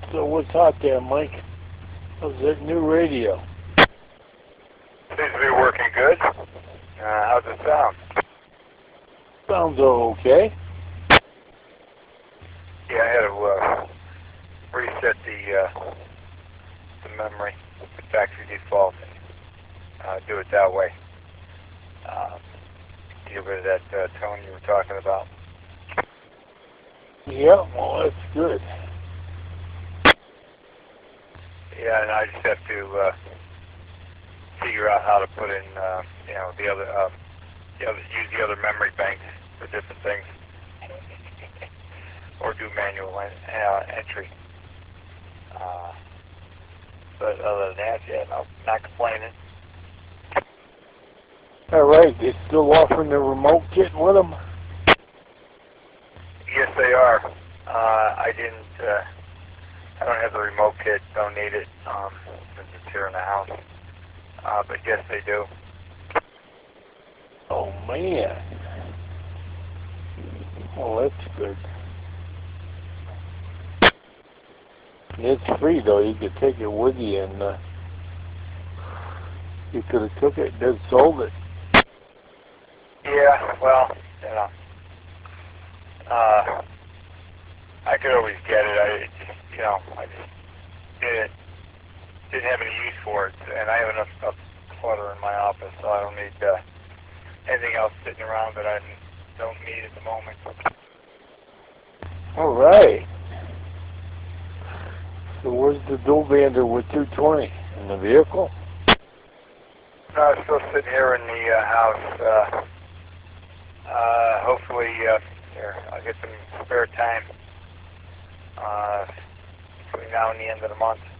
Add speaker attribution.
Speaker 1: So what's hot there, Mike? How's that new radio?
Speaker 2: Seems to be working good. How's it sound?
Speaker 1: Sounds okay.
Speaker 2: Yeah, I had to reset the memory, the factory default, and do it that way. Get rid of that tone you were talking about.
Speaker 1: Yeah, well, that's good.
Speaker 2: Yeah, and I just have to figure out how to put in, use the other memory banks for different things, or do manual entry. But other than that, yeah, no, not complaining.
Speaker 1: All right, they still offering the remote kit with them?
Speaker 2: Yes, they are. I don't have the remote kit. Don't need it since it's here in the house. But yes, they do.
Speaker 1: Oh man. Well, that's good. It's free though. You could take it with you, and you could have took it and then sold it.
Speaker 2: Yeah, well, I could always get it. I just didn't have any use for it, and I have enough clutter in my office, so I don't need anything else sitting around that I don't need at the moment.
Speaker 1: All right. So where's the dual bander with 220 in the vehicle?
Speaker 2: No, it's still sitting here in the house. Hopefully, here I'll get some spare time between now and the end of the month.